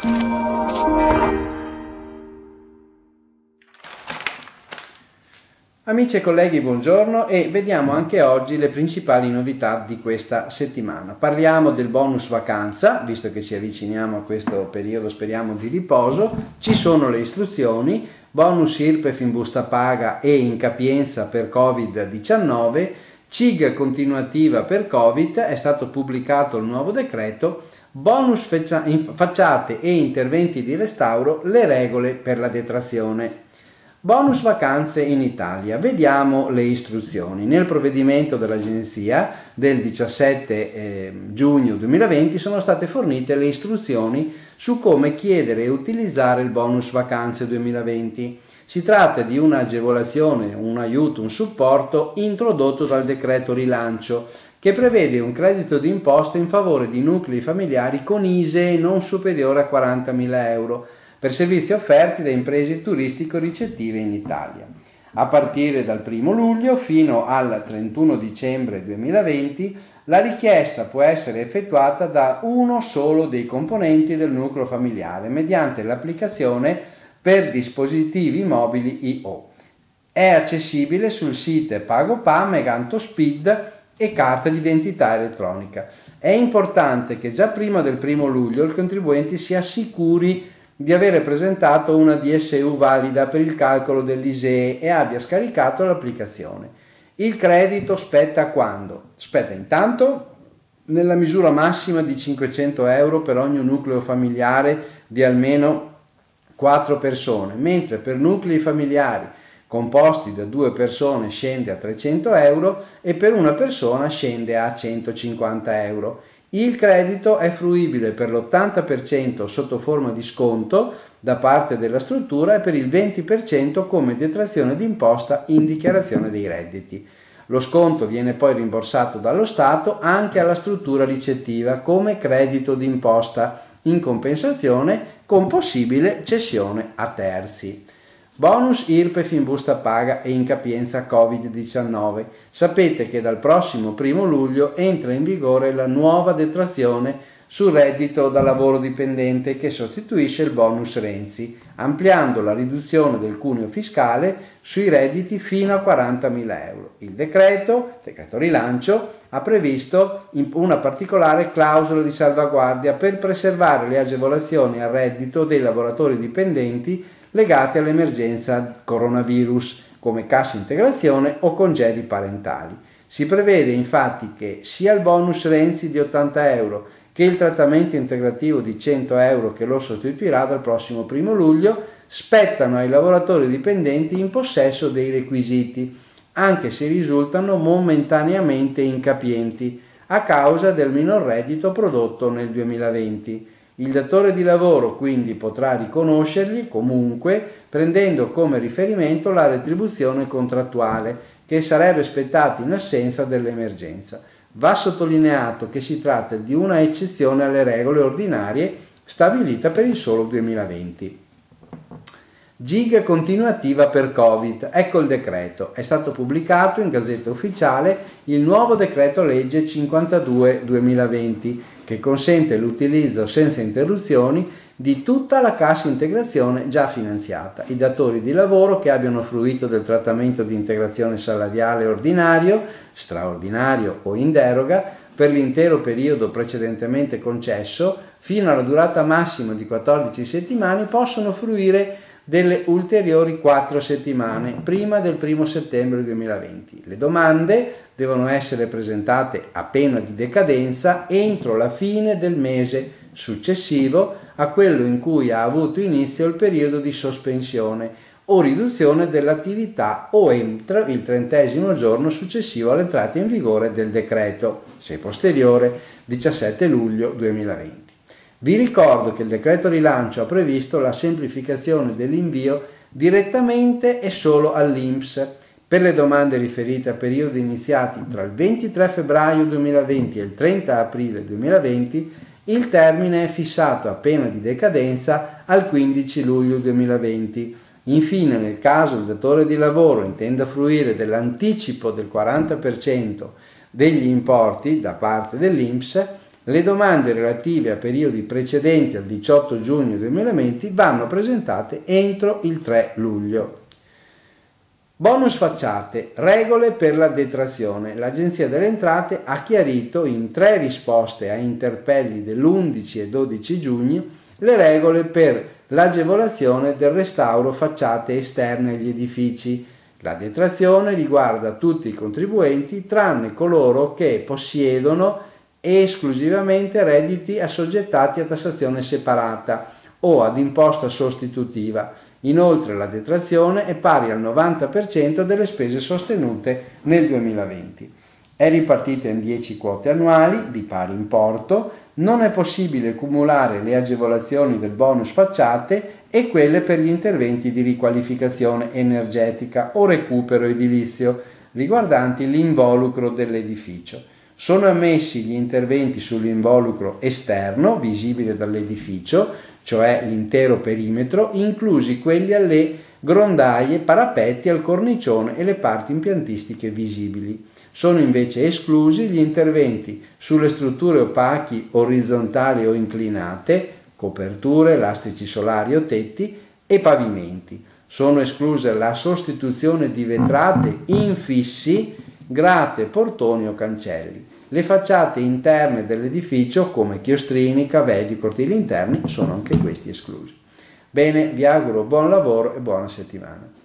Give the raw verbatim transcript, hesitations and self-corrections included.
Amici e colleghi, buongiorno, e vediamo anche oggi le principali novità di questa settimana. Parliamo del bonus vacanza, visto che ci avviciniamo a questo periodo, speriamo, di riposo. Ci sono le istruzioni, bonus I R P E F in busta paga e incapienza per covid diciannove, C I G continuativa per Covid, è stato pubblicato il nuovo decreto, bonus facciate e interventi di restauro, le regole per la detrazione. Bonus vacanze in Italia. Vediamo le istruzioni. Nel provvedimento dell'Agenzia del diciassette eh, giugno duemilaventi sono state fornite le istruzioni su come chiedere e utilizzare il bonus vacanze duemilaventi. Si tratta di un'agevolazione, un aiuto, un supporto introdotto dal decreto rilancio che prevede un credito d'imposta in favore di nuclei familiari con I S E E non superiore a quarantamila euro per servizi offerti da imprese turistico-ricettive in Italia. A partire dal primo luglio fino al trentuno dicembre duemilaventi la richiesta può essere effettuata da uno solo dei componenti del nucleo familiare mediante l'applicazione per dispositivi mobili I O. È accessibile sul sito PagoPA, Megantospeed e carta d'identità elettronica. È importante che già prima del primo luglio il contribuente si assicuri di avere presentato una D S U valida per il calcolo dell'I S E E e abbia scaricato l'applicazione. Il credito spetta quando? Spetta intanto nella misura massima di cinquecento euro per ogni nucleo familiare di almeno quattro persone, mentre per nuclei familiari composti da due persone scende a trecento euro e per una persona scende a centocinquanta euro. Il credito è fruibile per l'ottanta per cento sotto forma di sconto da parte della struttura e per il venti per cento come detrazione d'imposta in dichiarazione dei redditi. Lo sconto viene poi rimborsato dallo Stato anche alla struttura ricettiva come credito d'imposta in compensazione con possibile cessione a terzi. Bonus I R P E F in busta paga e incapienza covid diciannove. Sapete che dal prossimo primo luglio entra in vigore la nuova detrazione sul reddito da lavoro dipendente che sostituisce il bonus Renzi, ampliando la riduzione del cuneo fiscale sui redditi fino a quarantamila euro. Il decreto, decreto rilancio, ha previsto una particolare clausola di salvaguardia per preservare le agevolazioni al reddito dei lavoratori dipendenti legate all'emergenza coronavirus, come cassa integrazione o congedi parentali. Si prevede infatti che sia il bonus Renzi di ottanta euro che il trattamento integrativo di cento euro che lo sostituirà dal prossimo primo luglio spettano ai lavoratori dipendenti in possesso dei requisiti, anche se risultano momentaneamente incapienti a causa del minor reddito prodotto nel duemilaventi. Il datore di lavoro quindi potrà riconoscerli comunque prendendo come riferimento la retribuzione contrattuale che sarebbe spettata in assenza dell'emergenza. Va sottolineato che si tratta di una eccezione alle regole ordinarie stabilita per il solo duemilaventi. G I G continuativa per Covid. Ecco il decreto. È stato pubblicato in Gazzetta Ufficiale il nuovo decreto legge cinquantadue duemilaventi che consente l'utilizzo senza interruzioni di tutta la cassa integrazione già finanziata. I datori di lavoro che abbiano fruito del trattamento di integrazione salariale ordinario, straordinario o in deroga per l'intero periodo precedentemente concesso fino alla durata massima di quattordici settimane possono fruire delle ulteriori quattro settimane prima del primo settembre duemilaventi. Le domande devono essere presentate a pena di decadenza entro la fine del mese successivo a quello in cui ha avuto inizio il periodo di sospensione o riduzione dell'attività o entro il trentesimo giorno successivo all'entrata in vigore del decreto, se posteriore, diciassette luglio duemilaventi. Vi ricordo che il decreto rilancio ha previsto la semplificazione dell'invio direttamente e solo all'I N P S per le domande riferite a periodi iniziati tra il ventitré febbraio duemilaventi e il trenta aprile duemilaventi. Il termine è fissato a pena di decadenza al quindici luglio duemilaventi. Infine, nel caso il datore di lavoro intenda fruire dell'anticipo del quaranta per cento degli importi da parte dell'I N P S, Le domande relative a periodi precedenti al diciotto giugno duemilaventi vanno presentate entro il tre luglio. Bonus facciate, regole per la detrazione. L'Agenzia delle Entrate ha chiarito in tre risposte a interpelli dell'undici e dodici giugno le regole per l'agevolazione del restauro facciate esterne agli edifici. La detrazione riguarda tutti i contribuenti tranne coloro che possiedono esclusivamente redditi assoggettati a tassazione separata o ad imposta sostitutiva. Inoltre la detrazione è pari al novanta per cento delle spese sostenute nel duemilaventi. È ripartita in dieci quote annuali di pari importo, non è possibile cumulare le agevolazioni del bonus facciate e quelle per gli interventi di riqualificazione energetica o recupero edilizio riguardanti l'involucro dell'edificio. Sono ammessi gli interventi sull'involucro esterno, visibile dall'edificio, cioè l'intero perimetro, inclusi quelli alle grondaie, parapetti, al cornicione e le parti impiantistiche visibili. Sono invece esclusi gli interventi sulle strutture opachi, orizzontali o inclinate, coperture, lastrici solari o tetti e pavimenti. Sono escluse la sostituzione di vetrate infissi, grate, portoni o cancelli. Le facciate interne dell'edificio, come chiostrini, cavelli, cortili interni, sono anche questi esclusi. Bene, vi auguro buon lavoro e buona settimana.